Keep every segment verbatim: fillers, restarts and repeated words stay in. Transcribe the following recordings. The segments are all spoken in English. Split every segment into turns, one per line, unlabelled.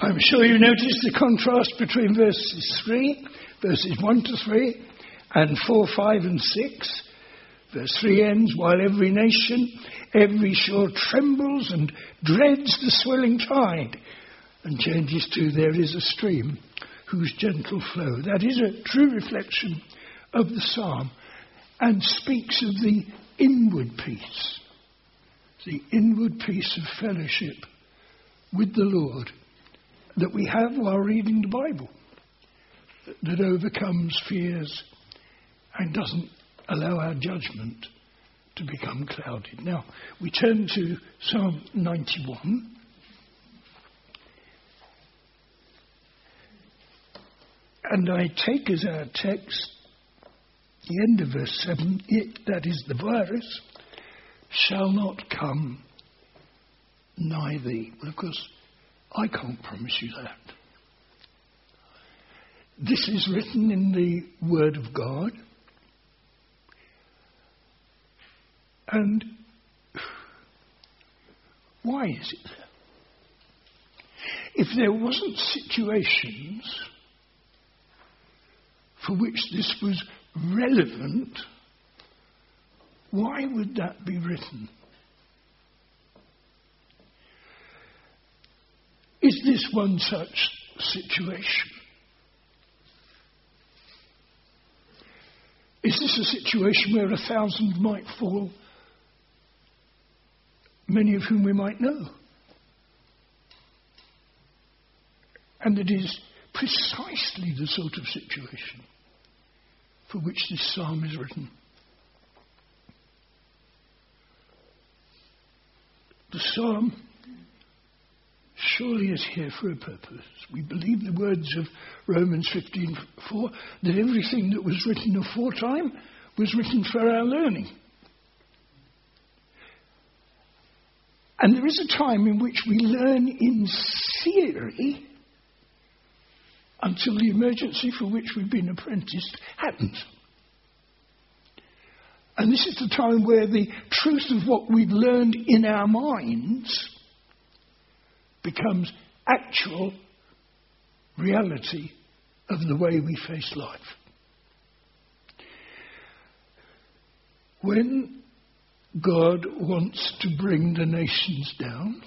I'm sure you noticed the contrast between verses three, verses one to three, and four, five and six. Verse three ends, while every nation, every shore trembles and dreads the swelling tide, and changes to, there is a stream whose gentle flow. That is a true reflection of the psalm and speaks of the inward peace, the inward peace of fellowship with the Lord that we have while reading the Bible, that overcomes fears and doesn't allow our judgment to become clouded. Now, we turn to Psalm ninety-one. And I take as our text the end of verse seven, it, that is the virus, shall not come nigh thee. Well, of course, I can't promise you that. This is written in the Word of God. And why is it there? If there wasn't situations for which this was relevant, why would that be written? Is this one such situation? Is this a situation where a thousand might fall, many of whom we might know? And it is precisely the sort of situation for which this psalm is written. The psalm surely is here for a purpose. We believe the words of Romans fifteen four, that everything that was written aforetime was written for our learning. And there is a time in which we learn in theory until the emergency for which we've been apprenticed happens. And this is the time where the truth of what we've learned in our minds becomes actual reality of the way we face life. When God wants to bring the nations down,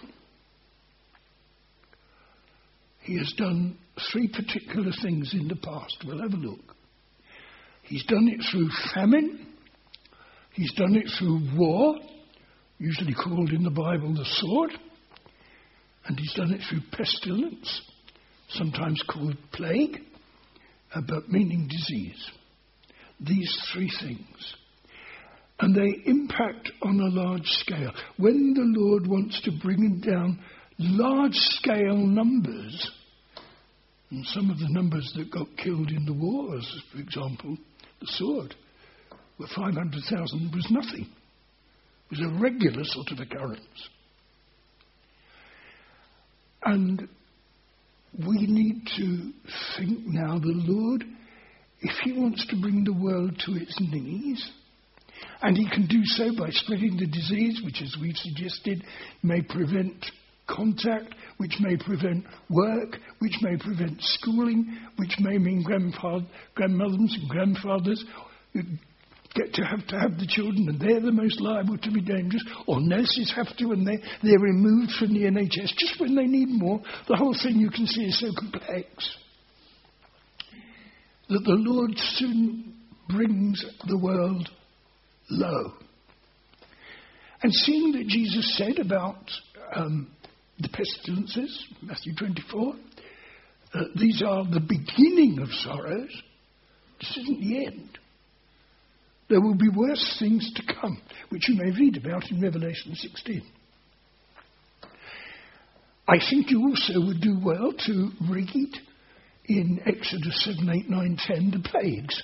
he has done three particular things in the past. We'll have a look. He's done it through famine. He's done it through war, usually called in the Bible the sword. And he's done it through pestilence, sometimes called plague, uh, but meaning disease. These three things. And they impact on a large scale. When the Lord wants to bring down large-scale numbers, and some of the numbers that got killed in the wars, for example, the sword, were five hundred thousand was nothing. It was a regular sort of occurrence. And we need to think now, the Lord, if he wants to bring the world to its knees, and he can do so by spreading the disease, which, as we've suggested, may prevent contact, which may prevent work, which may prevent schooling, which may mean grandfather, grandmothers and grandfathers get to have to have the children and they're the most liable to be dangerous, or nurses have to and they, they're removed from the N H S just when they need more. The whole thing, you can see, is so complex that the Lord soon brings the world low. And seeing that Jesus said about um, the pestilences, Matthew twenty-four, uh, these are the beginning of sorrows, this isn't the end. There will be worse things to come, which you may read about in Revelation sixteen. I think you also would do well to read in Exodus seven, eight, nine, ten the plagues.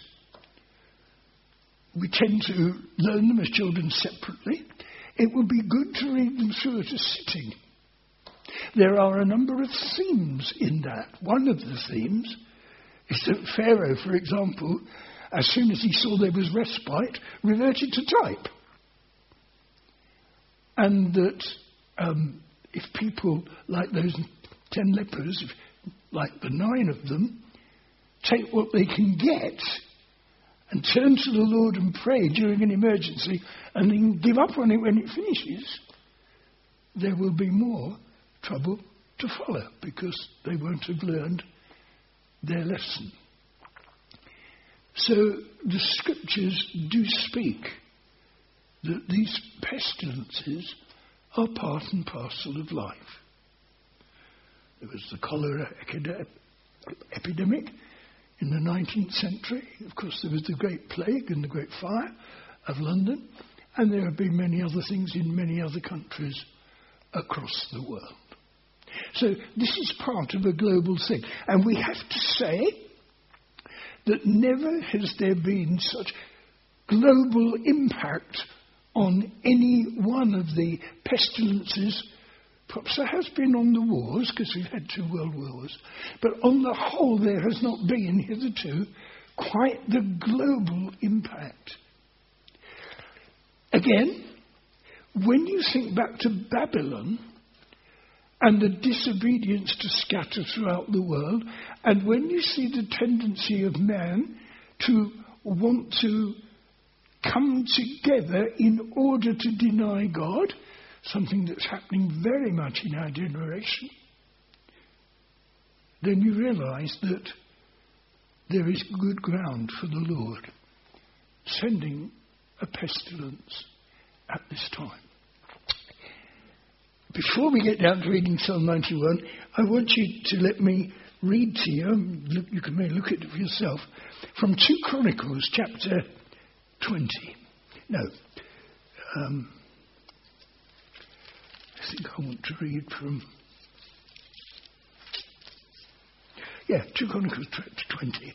We tend to learn them as children separately. It would be good to read them through at a sitting. There are a number of themes in that. One of the themes is that Pharaoh, for example, as soon as he saw there was respite, reverted to type. And that um, if people like those ten lepers, like the nine of them, take what they can get and turn to the Lord and pray during an emergency and then give up on it when it finishes, there will be more trouble to follow because they won't have learned their lesson. So the scriptures do speak that these pestilences are part and parcel of life. There was the cholera epidemic in the nineteenth century. Of course, there was the Great Plague and the Great Fire of London. And there have been many other things in many other countries across the world. So this is part of a global thing. And we have to say that never has there been such global impact on any one of the pestilences. Perhaps there has been on the wars, because we've had two world wars, but on the whole there has not been hitherto quite the global impact. Again, when you think back to Babylon and the disobedience to scatter throughout the world, and when you see the tendency of man to want to come together in order to deny God, something that's happening very much in our generation, then you realise that there is good ground for the Lord sending a pestilence at this time. Before we get down to reading Psalm ninety-one, I want you to let me read to you, look, you can maybe look at it for yourself, from two Chronicles, chapter twenty. No, um, I think I want to read from, yeah, two Chronicles chapter twenty.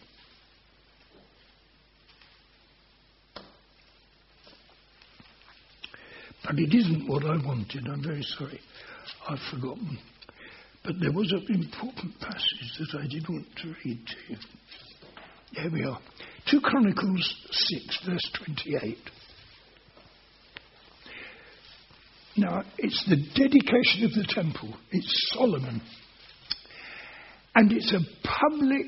But it isn't what I wanted, I'm very sorry. I've forgotten. But there was an important passage that I did want to read to you. Here we are. two Chronicles six, verse twenty-eight. Now, it's the dedication of the temple. It's Solomon. And it's a public,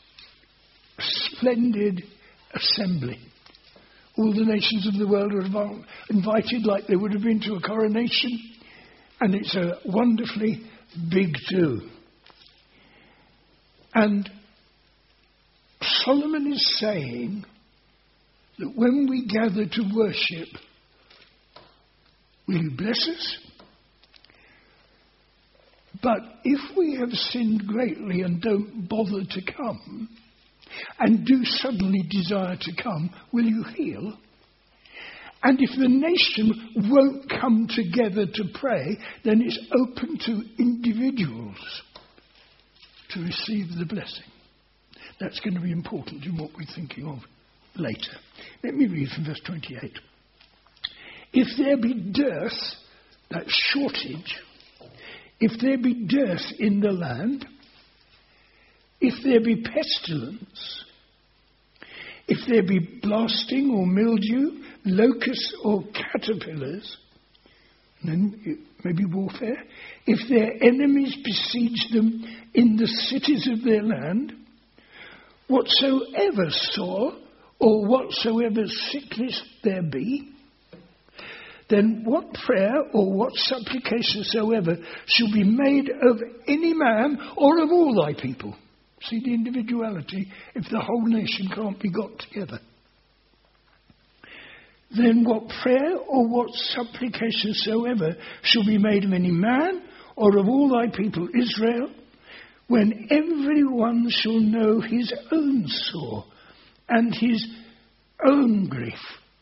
splendid assembly. All the nations of the world are invited like they would have been to a coronation. And it's a wonderfully big do. And Solomon is saying that when we gather to worship, will you bless us? But if we have sinned greatly and don't bother to come, and do suddenly desire to come, will you heal? And if the nation won't come together to pray, then it's open to individuals to receive the blessing. That's going to be important in what we're thinking of later. Let me read from verse twenty-eight. If there be dearth, that's shortage, if there be dearth in the land, if there be pestilence, if there be blasting or mildew, locusts or caterpillars, then it may be warfare, if their enemies besiege them in the cities of their land, whatsoever sore or whatsoever sickness there be, then what prayer or what supplication soever shall be made of any man or of all thy people. See the individuality if the whole nation can't be got together. Then what prayer or what supplication soever shall be made of any man or of all thy people Israel, when every one shall know his own sore and his own grief.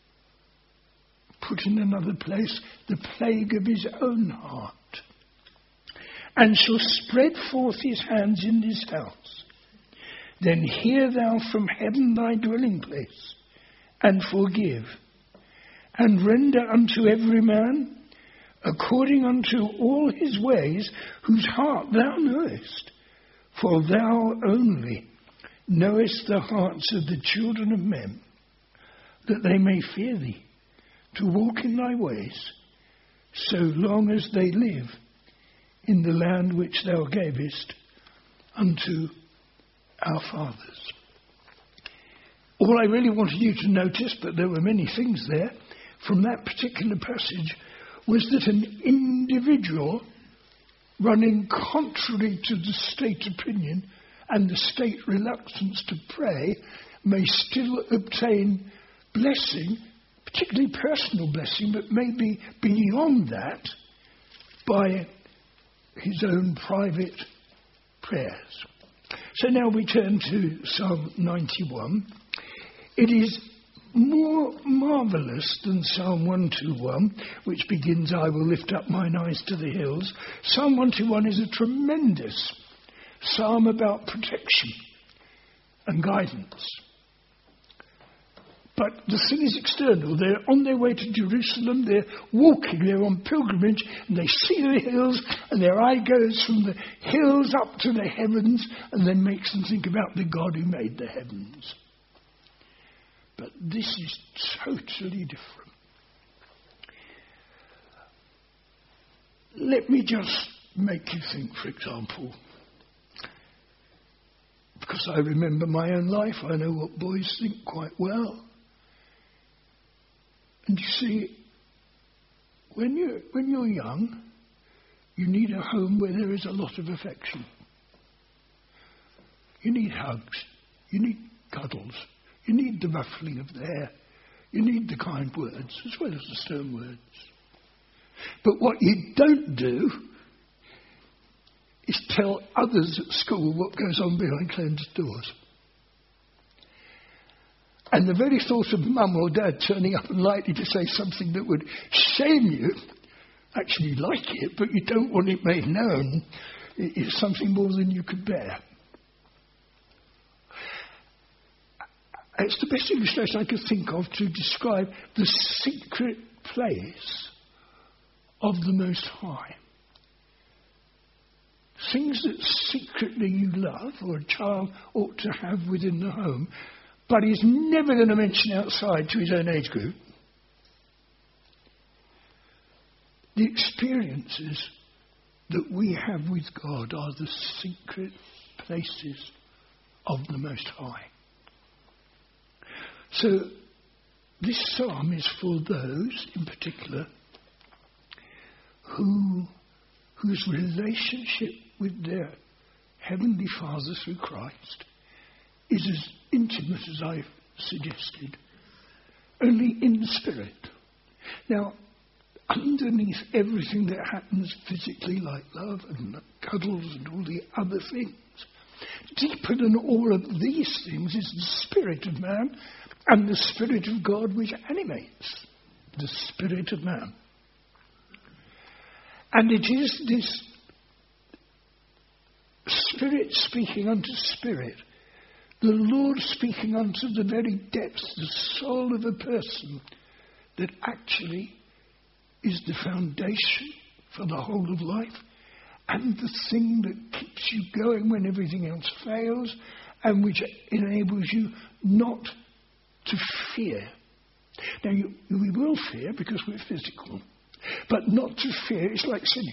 Put in another place, the plague of his own heart. And shall spread forth his hands in his house. Then hear thou from heaven thy dwelling place, and forgive, and render unto every man according unto all his ways, whose heart thou knowest. For thou only knowest the hearts of the children of men, that they may fear thee, to walk in thy ways, so long as they live in the land which thou gavest unto our fathers. All I really wanted you to notice, but there were many things there, from that particular passage, was that an individual running contrary to the state opinion and the state reluctance to pray may still obtain blessing, particularly personal blessing, but maybe beyond that by his own private prayers. So now we turn to Psalm ninety-one. It is more marvellous than Psalm one twenty-one, which begins, I will lift up mine eyes to the hills. Psalm one twenty-one is a tremendous psalm about protection and guidance. But the thing is external. They're on their way to Jerusalem, they're walking, they're on pilgrimage, and they see the hills, and their eye goes from the hills up to the heavens, and then makes them think about the God who made the heavens. But this is totally different. Let me just make you think, for example, because I remember my own life, I know what boys think quite well. And you see, when you're, when you're young, you need a home where there is a lot of affection. You need hugs. You need cuddles. You need the ruffling of the hair. You need the kind words as well as the stern words. But what you don't do is tell others at school what goes on behind closed doors. And the very thought of mum or dad turning up and likely to say something that would shame you, actually you like it, but you don't want it made known, is something more than you could bear. It's the best illustration I could think of to describe the secret place of the Most High. Things that secretly you love, or a child ought to have within the home, but he's never going to mention outside to his own age group. The experiences that we have with God are the secret places of the Most High. So this psalm is for those in particular who whose relationship with their Heavenly Father through Christ is as intimate as I've suggested, only in the spirit. Now, underneath everything that happens physically, like love and cuddles and all the other things, deeper than all of these things is the spirit of man and the spirit of God which animates the spirit of man. And it is this spirit speaking unto spirit, the Lord speaking unto the very depths, the soul of a person, that actually is the foundation for the whole of life and the thing that keeps you going when everything else fails and which enables you not to fear. Now, you, we will fear because we're physical, but not to fear is like sinning.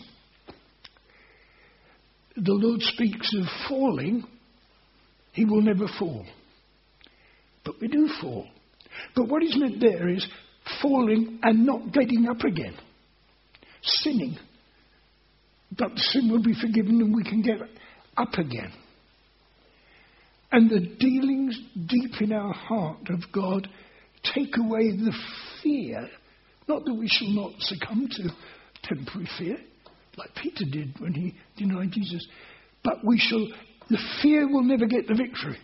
The Lord speaks of falling. He will never fall. But we do fall. But what is meant there is falling and not getting up again. Sinning. But the sin will be forgiven and we can get up again. And the dealings deep in our heart of God take away the fear. Not that we shall not succumb to temporary fear, like Peter did when he denied Jesus. But we shall, the fear will never get the victory.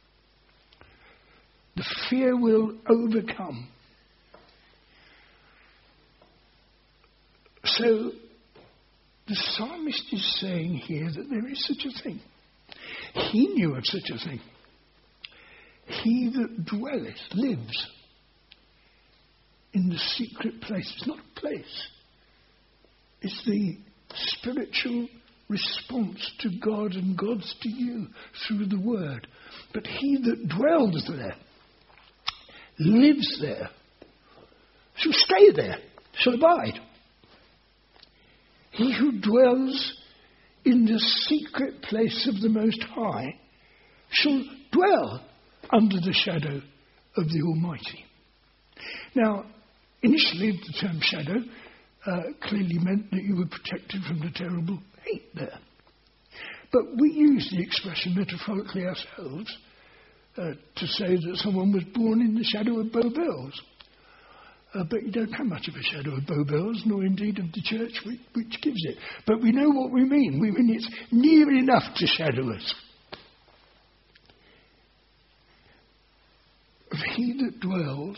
The fear will overcome. So the psalmist is saying here that there is such a thing. He knew of such a thing. He that dwelleth, lives in the secret place. It's not a place. It's the spiritual response to God and God's to you through the word. But he that dwells there, lives there, shall stay there, shall abide. He who dwells in the secret place of the Most High shall dwell under the shadow of the Almighty. Now, initially the term shadow uh, clearly meant that you were protected from the terrible heat there. But we use the expression metaphorically ourselves uh, to say that someone was born in the shadow of Bow Bells. Uh, but you don't have much of a shadow of Bow Bells, nor indeed of the church which, which gives it. But we know what we mean. We mean it's near enough to shadow us. He that dwells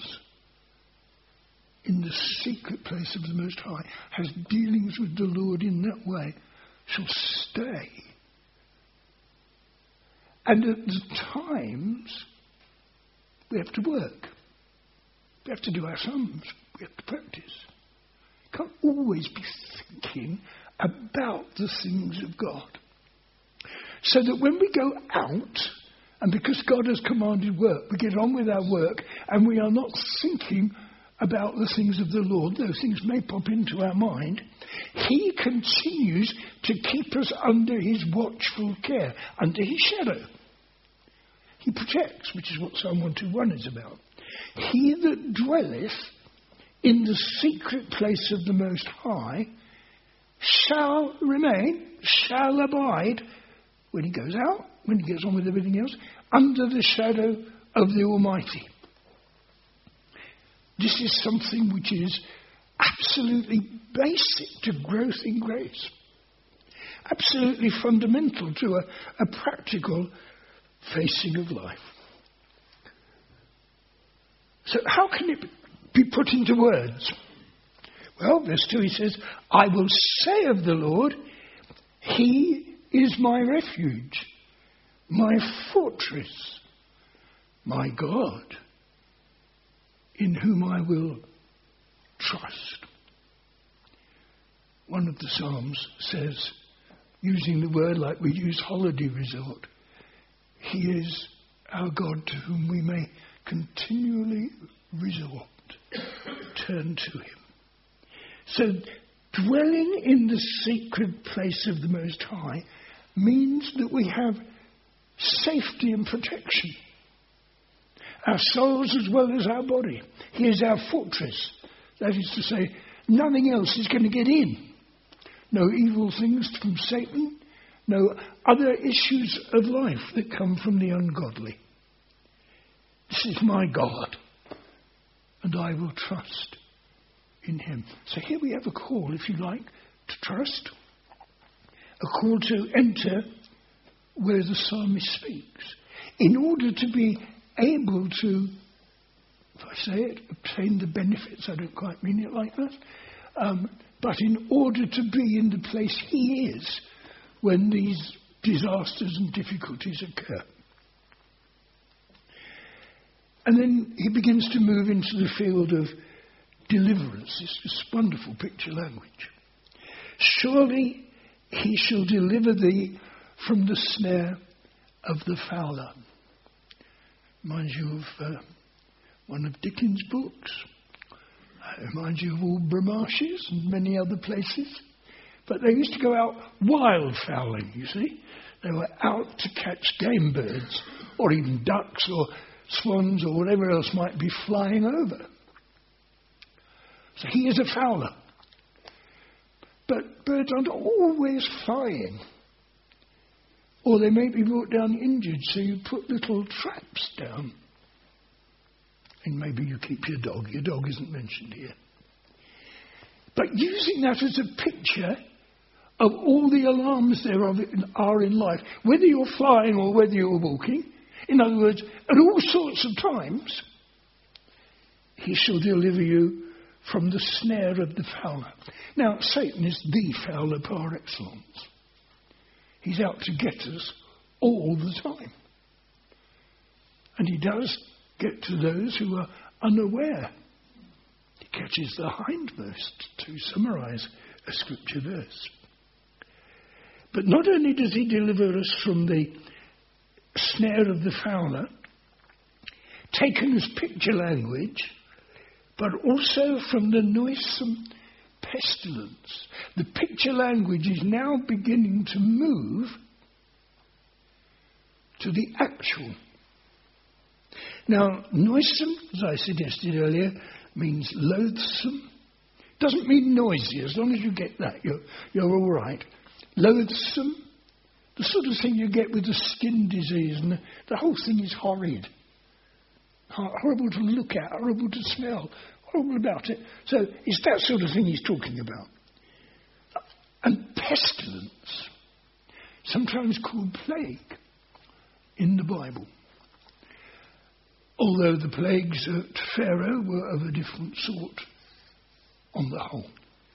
in the secret place of the Most High, has dealings with the Lord in that way, shall stay. And at the times, we have to work. We have to do our sums. We have to practice. Can't always be thinking about the things of God. So that when we go out, and because God has commanded work, we get on with our work, and we are not thinking about the things of the Lord, though things may pop into our mind, He continues to keep us under His watchful care, under His shadow. He protects, which is what Psalm one twenty-one is about. He that dwelleth in the secret place of the Most High shall remain, shall abide, when he goes out, when he gets on with everything else, under the shadow of the Almighty. This is something which is absolutely basic to growth in grace. Absolutely fundamental to a, a practical facing of life. So how can it be put into words? Well, verse two, he says, I will say of the Lord, He is my refuge, my fortress, my God, in whom I will trust. One of the Psalms says, using the word like we use holiday resort, He is our God to whom we may continually resort, turn to Him. So dwelling in the secret place of the Most High means that we have safety and protection. Our souls as well as our body. He is our fortress. That is to say, nothing else is going to get in. No evil things from Satan. No other issues of life that come from the ungodly. This is my God, and I will trust in Him. So here we have a call, if you like, to trust. A call to enter where the psalmist speaks. In order to be able to, if I say it, obtain the benefits, I don't quite mean it like that, um, but in order to be in the place He is when these disasters and difficulties occur. And then he begins to move into the field of deliverance. It's this wonderful picture language. Surely He shall deliver thee from the snare of the fowler. Reminds you of uh, one of Dickens' books. It reminds you of Aldborough Marshes and many other places. But they used to go out wild fowling, you see. They were out to catch game birds, or even ducks, or swans, or whatever else might be flying over. So he is a fowler. But birds aren't always flying. Or they may be brought down injured, so you put little traps down. And maybe you keep your dog. Your dog isn't mentioned here. But using that as a picture of all the alarms there are in life, whether you're flying or whether you're walking, in other words, at all sorts of times, He shall deliver you from the snare of the fowler. Now, Satan is the fowler par excellence. He's out to get us all the time. And he does get to those who are unaware. He catches the hindmost, to summarise a scripture verse. But not only does he deliver us from the snare of the fowler, taken as picture language, but also from the noisome pestilence. The picture language is now beginning to move to the actual. Now, noisome, as I suggested earlier, means loathsome. Doesn't mean noisy. As long as you get that, you're, you're all right. Loathsome, the sort of thing you get with the skin disease, and the, the whole thing is horrid. Horrible to look at, horrible to smell, horrible about it. So it's that sort of thing he's talking about. And pestilence, sometimes called plague in the Bible. Although the plagues at Pharaoh were of a different sort on the whole.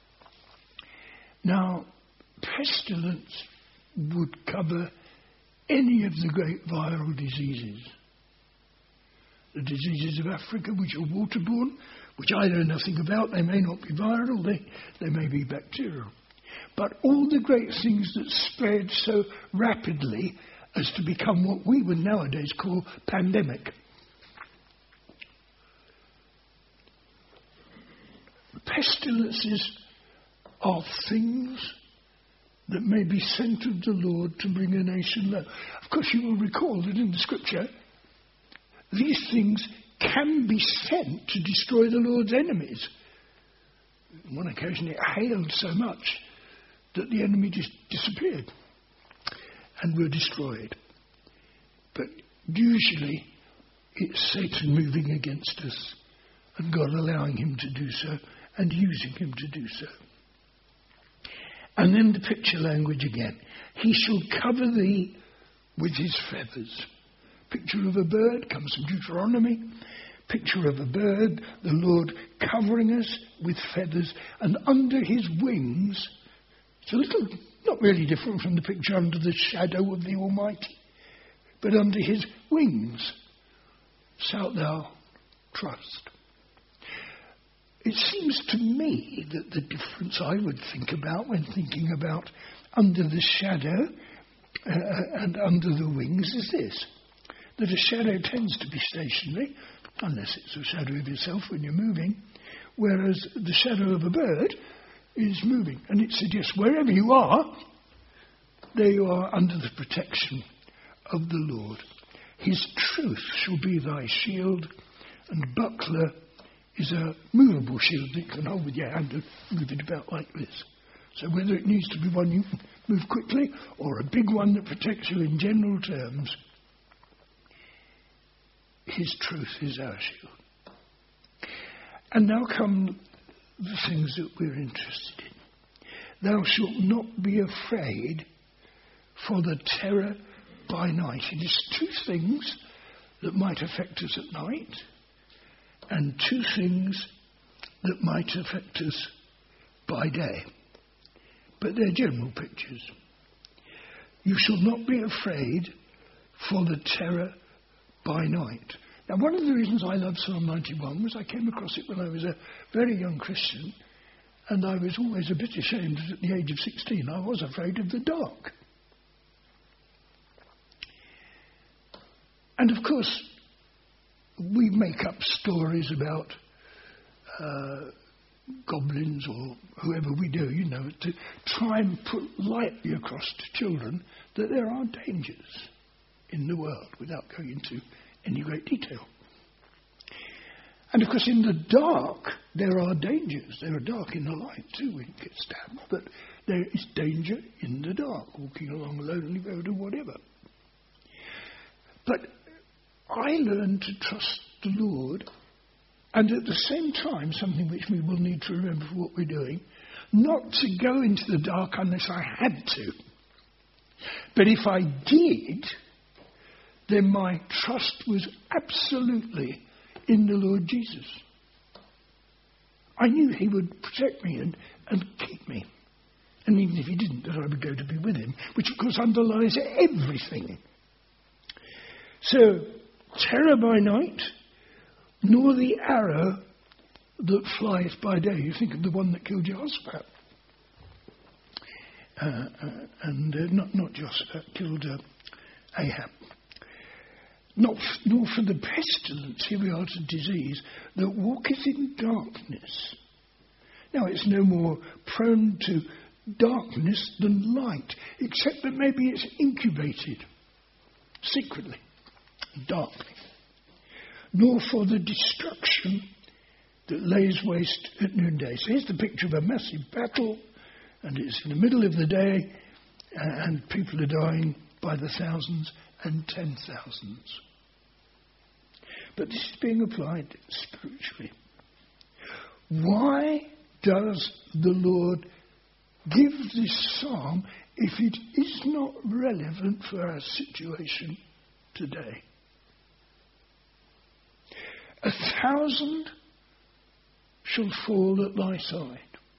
Now, pestilence would cover any of the great viral diseases. The diseases of Africa, which are waterborne, which I know nothing about. They may not be viral, they, they may be bacterial. But all the great things that spread so rapidly as to become what we would nowadays call pandemic. Pestilences are things that may be sent of the Lord to bring a nation low. Of course, you will recall that in the Scripture, these things can be sent to destroy the Lord's enemies. On one occasion, it hailed so much that the enemy just disappeared and were destroyed. But usually, it's Satan moving against us and God allowing him to do so and using him to do so. And then the picture language again. He shall cover thee with his feathers. Picture of a bird comes from Deuteronomy. Picture of a bird, the Lord covering us with feathers, and under his wings, it's a little, not really different from the picture under the shadow of the Almighty, but under his wings shalt thou trust. It seems to me that the difference I would think about when thinking about under the shadow uh, and under the wings is this, that a shadow tends to be stationary, unless it's a shadow of yourself when you're moving, whereas the shadow of a bird is moving. And it suggests wherever you are, there you are under the protection of the Lord. His truth shall be thy shield, and buckler is a movable shield that you can hold with your hand and move it about like this. So whether it needs to be one you can move quickly or a big one that protects you in general terms, his truth is our shield. And now come the things that we're interested in. Thou shalt not be afraid for the terror by night. It is two things that might affect us at night, and two things that might affect us by day. But they're general pictures. You shall not be afraid for the terror by night. Now, one of the reasons I love Psalm ninety-one was I came across it when I was a very young Christian, and I was always a bit ashamed that at the age of sixteen I was afraid of the dark. And of course, we make up stories about uh, goblins or whoever we do, you know, to try and put lightly across to children that there are dangers in the world without going into any great detail. And of course, in the dark, there are dangers. There are dark in the light too. We can get stabbed, but there is danger in the dark, walking along a lonely road or whatever. But I learned to trust the Lord, and at the same time, something which we will need to remember for what we're doing, not to go into the dark unless I had to. But if I did, then my trust was absolutely in the Lord Jesus. I knew he would protect me and, and keep me. And even if he didn't, that I would go to be with him, which of course underlies everything. So, terror by night, nor the arrow that flies by day. You think of the one that killed Jehoshaphat. Uh, uh, and uh, not, not Jehoshaphat, killed uh, Ahab. Not f- nor for the pestilence, here we are to disease, that walketh in darkness. Now, it's no more prone to darkness than light, except that maybe it's incubated secretly, darkly, nor for the destruction that lays waste at noonday. So here's the picture of a massive battle, and it's in the middle of the day, and people are dying by the thousands and ten thousands. But this is being applied spiritually. Why does the Lord give this psalm if it is not relevant for our situation today? A thousand shall fall at thy side.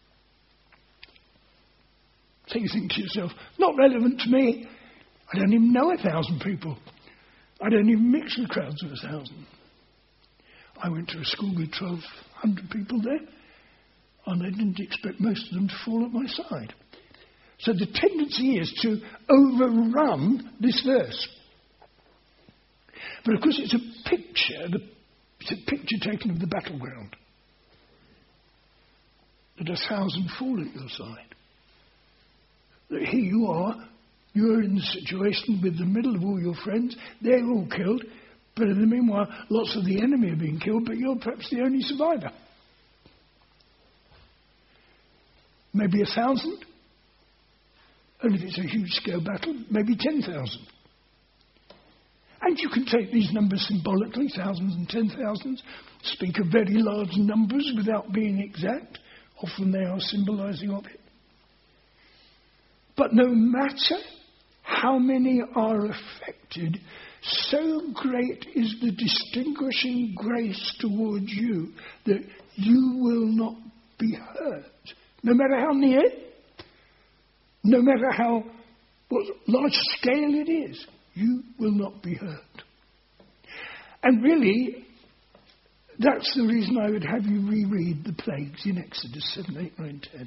So you think to yourself, not relevant to me. I don't even know a thousand people. I don't even mix with crowds of a thousand. I went to a school with twelve hundred people there, and I didn't expect most of them to fall at my side. So the tendency is to overrun this verse. But of course it's a picture, the, it's a picture taken of the battleground. That a thousand fall at your side. That here you are, you're in the situation with the middle of all your friends, they're all killed, but in the meanwhile lots of the enemy are being killed, but you're perhaps the only survivor. Maybe a thousand, and if it's a huge scale battle, maybe ten thousand. And you can take these numbers symbolically, thousands and ten thousands, speak of very large numbers without being exact. Often they are symbolizing of it. But no matter how many are affected, so great is the distinguishing grace towards you that you will not be hurt. No matter how near, no matter how what large scale it is, you will not be hurt. And really, that's the reason I would have you reread the plagues in Exodus seven, eight, nine, ten.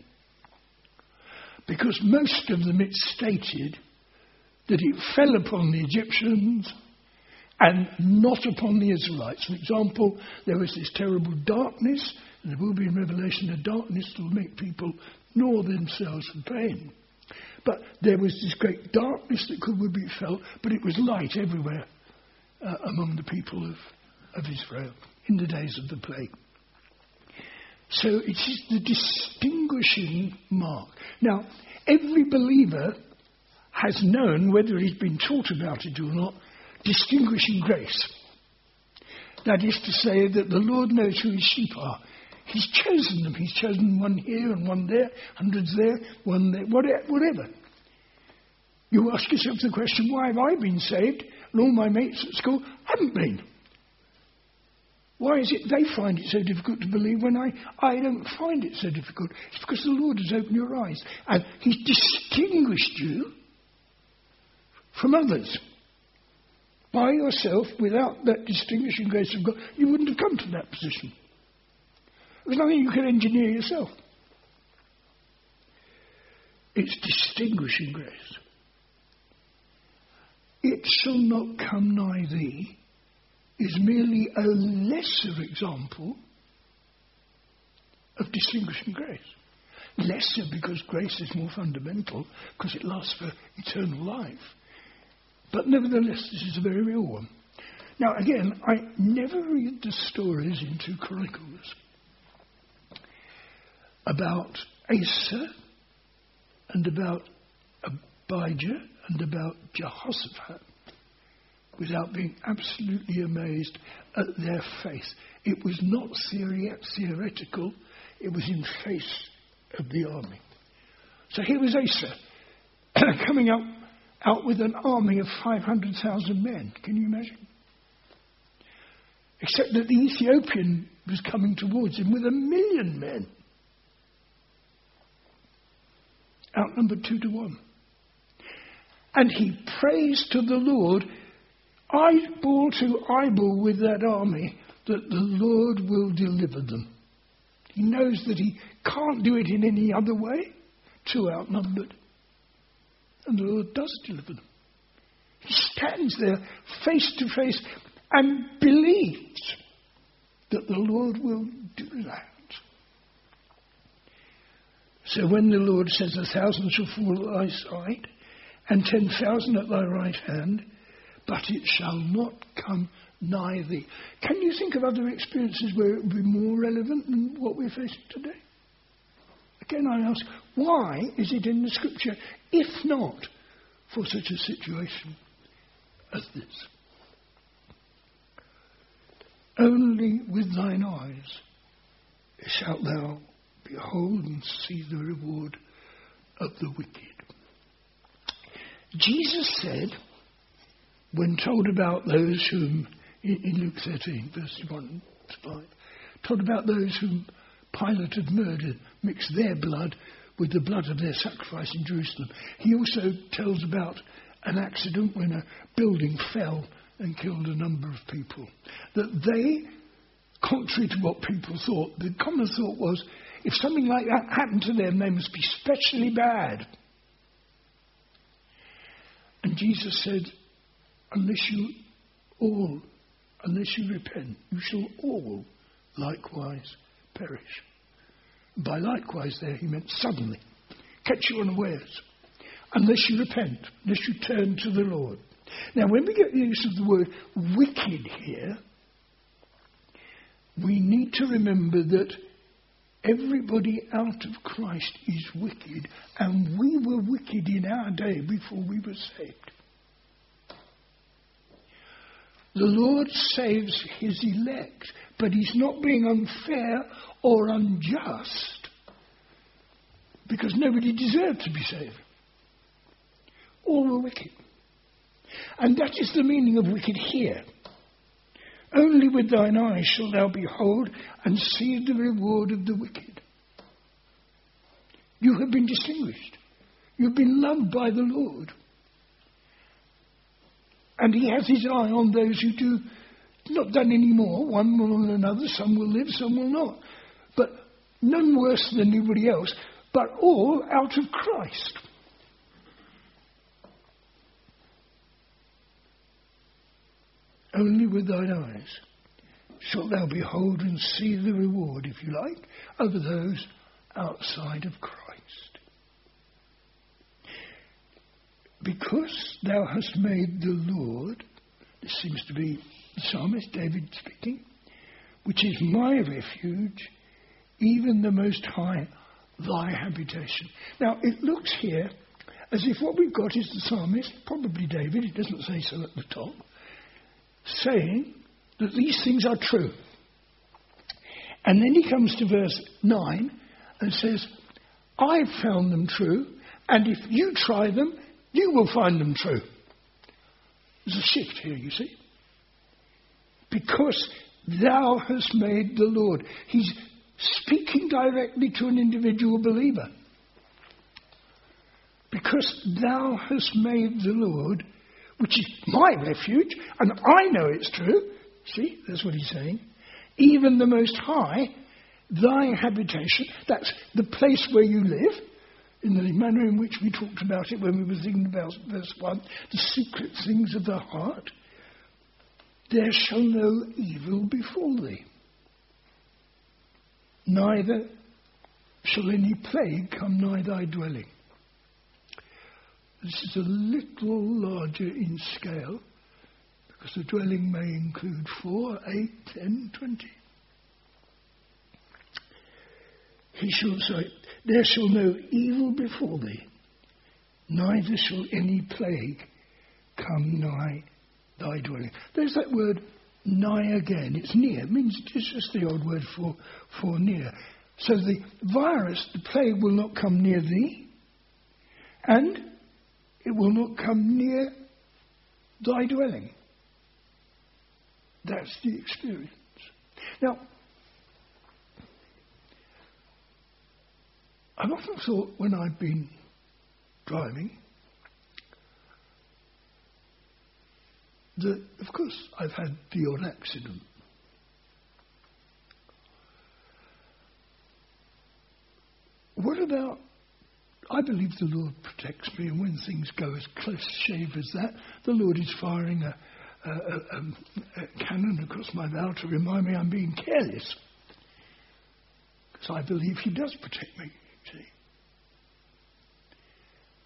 Because most of them it's stated that it fell upon the Egyptians and not upon the Israelites. For example, there was this terrible darkness, and there will be in Revelation a darkness that will make people gnaw themselves for pain. But there was this great darkness that could be felt, but it was light everywhere uh, among the people of, of Israel in the days of the plague. So it is the distinguishing mark. Now, every believer has known, whether he's been taught about it or not, distinguishing grace. That is to say that the Lord knows who his sheep are. He's chosen them. He's chosen one here and one there, hundreds there, one there, whatever. You ask yourself the question, why have I been saved and all my mates at school haven't been? Why is it they find it so difficult to believe when I, I don't find it so difficult? It's because the Lord has opened your eyes and he's distinguished you from others. By yourself, without that distinguishing grace of God, you wouldn't have come to that position. There's nothing you can engineer yourself. It's distinguishing grace. It shall not come nigh thee is merely a lesser example of distinguishing grace. Lesser because grace is more fundamental, because it lasts for eternal life. But nevertheless, this is a very real one. Now again, I never read the stories in two Chronicles about Asa and about Abijah and about Jehoshaphat without being absolutely amazed at their faith. It was not theory- theoretical, it was in face of the army. So here was Asa coming up out with an army of five hundred thousand men. Can you imagine? Except that the Ethiopian was coming towards him with a million men. Outnumbered two to one. And he prays to the Lord, eyeball to eyeball with that army, that the Lord will deliver them. He knows that he can't do it in any other way, too outnumbered. And the Lord does deliver them. He stands there face to face and believes that the Lord will do that. So when the Lord says, a thousand shall fall at thy side, and ten thousand at thy right hand, but it shall not come nigh thee. Can you think of other experiences where it would be more relevant than what we're facing today? Again, I ask, why is it in the Scripture, if not for such a situation as this? Only with thine eyes shalt thou behold and see the reward of the wicked. Jesus said, when told about those whom, in, in Luke thirteen, verse one to five, told about those whom Pilate had murdered, mixed their blood with the blood of their sacrifice in Jerusalem. He also tells about an accident when a building fell and killed a number of people. That they, contrary to what people thought, the common thought was, if something like that happened to them, they must be specially bad. And Jesus said, unless you all, unless you repent, you shall all likewise perish. By likewise there he meant suddenly, catch you unawares, unless you repent, unless you turn to the Lord. Now when we get the use of the word wicked here, we need to remember that everybody out of Christ is wicked, and we were wicked in our day before we were saved. The Lord saves his elect, but he's not being unfair or unjust, because nobody deserved to be saved. All were wicked. And that is the meaning of wicked here. Only with thine eyes shalt thou behold and see the reward of the wicked. You have been distinguished. You've been loved by the Lord. And he has his eye on those who do not done any more. One more than another. Some will live, some will not. But none worse than anybody else. But all out of Christ. Only with thine eyes shalt thou behold and see the reward, if you like, of those outside of Christ. Because thou hast made the Lord, this seems to be the psalmist David speaking, which is my refuge, even the Most High, thy habitation. Now it looks here as if what we've got is the psalmist, probably David, it doesn't say so at the top, saying that these things are true. And then he comes to verse nine and says, I've found them true, and if you try them, you will find them true. There's a shift here, you see. Because thou hast made the Lord. He's speaking directly to an individual believer. Because thou hast made the Lord, which is my refuge, and I know it's true. See, that's what he's saying. Even the Most High, thy habitation, that's the place where you live, in the manner in which we talked about it when we were thinking about verse one, the secret things of the heart, there shall no evil befall thee. Neither shall any plague come nigh thy dwelling. This is a little larger in scale, because the dwelling may include four, eight, ten, twenty. He shall say, there shall no evil befall thee, neither shall any plague come nigh thy dwelling. There's that word nigh again. It's near. It means it's just the old word for, for near. So the virus, the plague, will not come near thee, and it will not come near thy dwelling. That's the experience. Now, I've often thought when I've been driving that, of course, I've had the odd accident. What about, I believe the Lord protects me, and when things go as close shave as that, the Lord is firing a, a, a, a cannon across my bow to remind me I'm being careless. Because I believe he does protect me, see.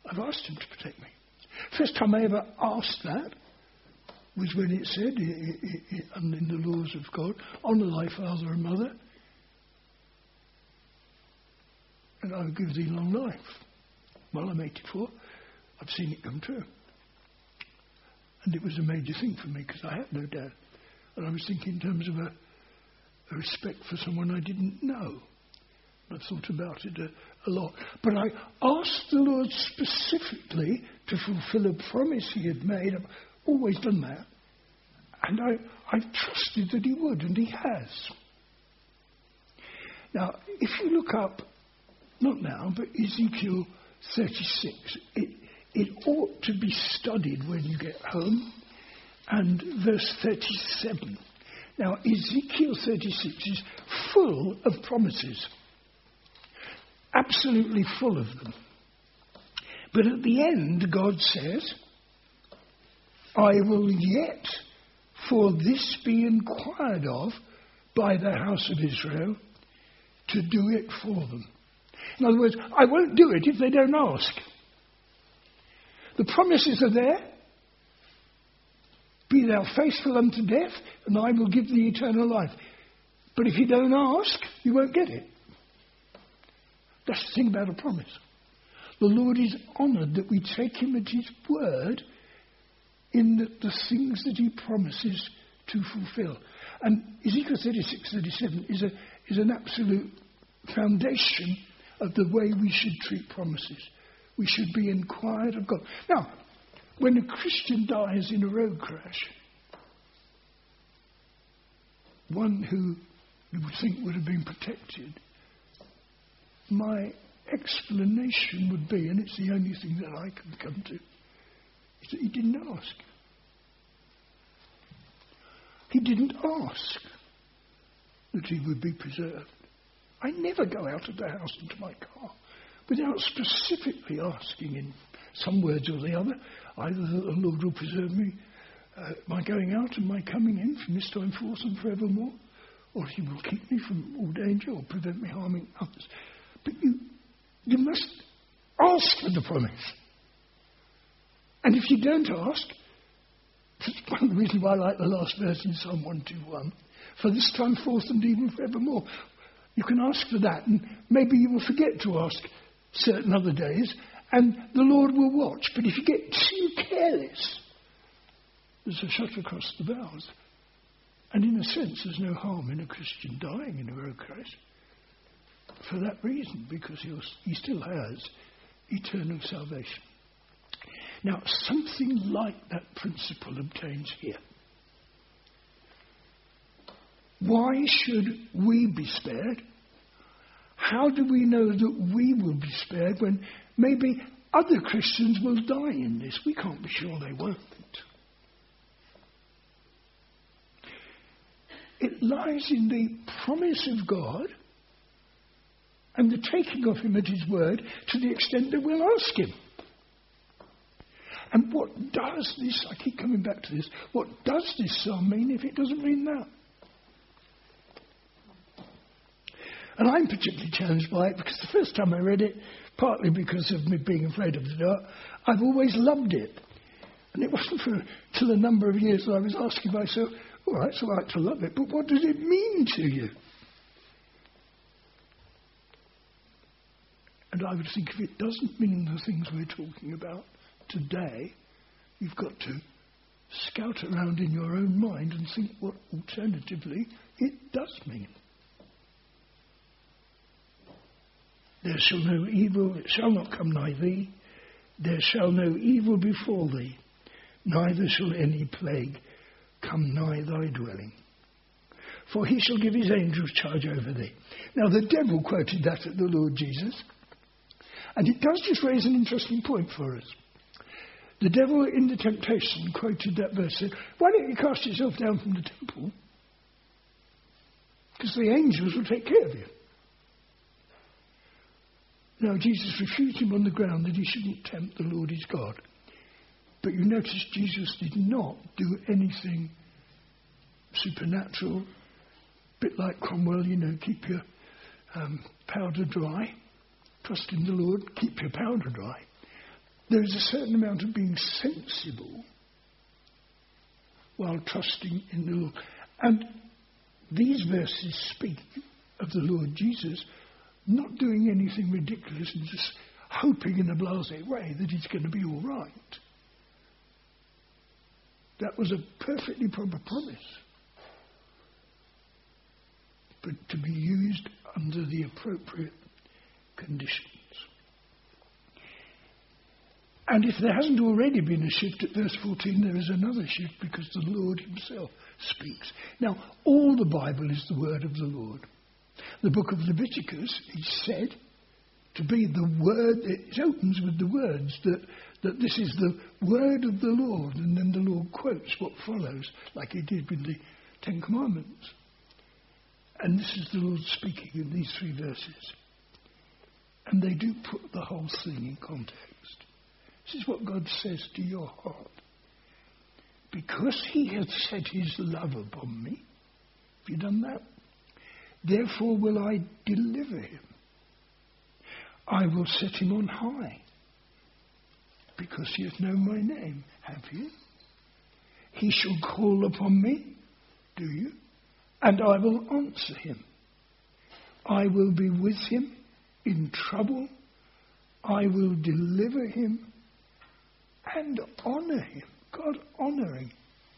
I've asked him to protect me. First time I ever asked that was when it said in the laws of God, honour thy father and mother, and I will give thee long life. Well, I'm eighty-four. I've seen it come true. And it was a major thing for me because I had no dad. And I was thinking in terms of a, a respect for someone I didn't know. I thought about it a, a lot. But I asked the Lord specifically to fulfill a promise he had made. I've always done that. And I, I've trusted that he would, and he has. Now, if you look up, not now, but Ezekiel thirty-six, it, it ought to be studied when you get home. And verse thirty-seven. Now, Ezekiel thirty-six is full of promises. Absolutely full of them. But at the end, God says, I will yet for this be inquired of by the house of Israel to do it for them. In other words, I won't do it if they don't ask. The promises are there. Be thou faithful unto death, and I will give thee eternal life. But if you don't ask, you won't get it. That's the thing about a promise. The Lord is honoured that we take him at his word in the, the things that he promises to fulfil. And Ezekiel thirty-six, thirty-seven is, a, is an absolute foundation of the way we should treat promises. We should be inquired of God. Now, when a Christian dies in a road crash, one who you would think would have been protected, my explanation would be, and it's the only thing that I can come to, is that he didn't ask. He didn't ask that he would be preserved. I never go out of the house into my car without specifically asking in some words or the other, either that the Lord will preserve me, uh, my going out and my coming in from this time forth and forevermore, or he will keep me from all danger or prevent me harming others. But you, you must ask for the promise. And if you don't ask, that's one of the reasons why I like the last verse in Psalm one twenty-one. For this time forth and even forevermore. You can ask for that, and maybe you will forget to ask certain other days, and the Lord will watch. But if you get too careless, there's a shot across the bows. And in a sense, there's no harm in a Christian dying in a road crash. For that reason, because he, was, he still has eternal salvation. Now, something like that principle obtains here. Why should we be spared? How do we know that we will be spared when maybe other Christians will die in this? We can't be sure they won't. It lies in the promise of God and the taking of him at his word to the extent that we'll ask him. And what does this, I keep coming back to this, what does this psalm mean if it doesn't mean that? And I'm particularly challenged by it because the first time I read it, partly because of me being afraid of the dark, I've always loved it. And it wasn't for till a number of years that I was asking myself, all right, it's all right to love it, but what does it mean to you? And I would think if it doesn't mean the things we're talking about today, you've got to scout around in your own mind and think what alternatively it does mean. There shall no evil, it shall not come nigh thee. There shall no evil befall thee, neither shall any plague come nigh thy dwelling. For he shall give his angels charge over thee. Now the devil quoted that at the Lord Jesus. And it does just raise an interesting point for us. The devil in the temptation quoted that verse, said, why don't you cast yourself down from the temple? Because the angels will take care of you. Now, Jesus refused him on the ground that he shouldn't tempt the Lord his God. But you notice Jesus did not do anything supernatural. A bit like Cromwell, you know, keep your um, powder dry. Trust in the Lord, keep your powder dry. there is a certain amount of being sensible while trusting in the Lord. And these verses speak of the Lord Jesus not doing anything ridiculous and just hoping in a blasé way that he's going to be all right. That was a perfectly proper promise, but to be used under the appropriate conditions. And if there hasn't already been a shift at verse fourteen, there is another shift because the Lord himself speaks. Now, all the Bible is the word of the Lord. The book of Leviticus is said to be the word. It opens with the words that, that this is the word of the Lord, and then the Lord quotes what follows, like he did with the Ten Commandments. And this is the Lord speaking in these three verses. And they do put the whole thing in context. This is what God says to your heart. Because he hath set his love upon me, have you done that? Therefore will I deliver him. I will set him on high, because he hath known my name. Have you? He shall call upon me, do you? And I will answer him. I will be with him in trouble. I will deliver him and honour him. God honouring.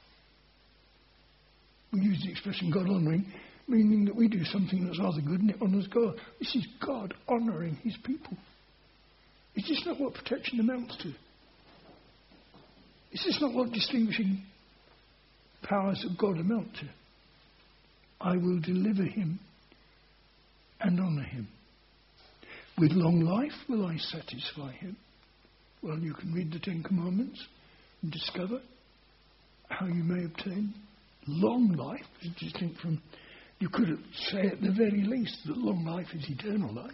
We use the expression God honouring, meaning that we do something that's rather good and it honours God. This is God honouring his people. Is this not what protection amounts to? Is this not what distinguishing powers of God amount to? I will deliver him and honour him. With long life will I satisfy him. Well, you can read the Ten Commandments and discover how you may obtain long life, as distinct from, you could say at the very least that long life is eternal life.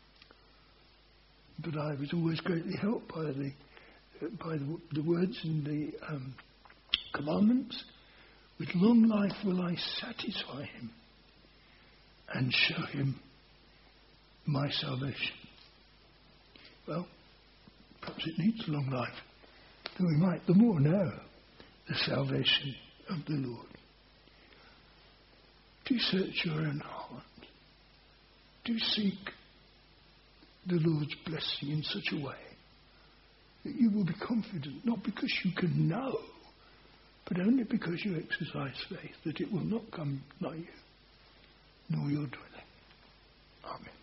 But I was always greatly helped by the uh, by the, the words in the um, commandments. With long life will I satisfy him and show him my salvation. Well, perhaps it needs long life, that we might the more know the salvation of the Lord. Do search your own heart. Do seek the Lord's blessing in such a way that you will be confident, not because you can know, but only because you exercise faith, that it will not come nigh you, nor your dwelling. Amen.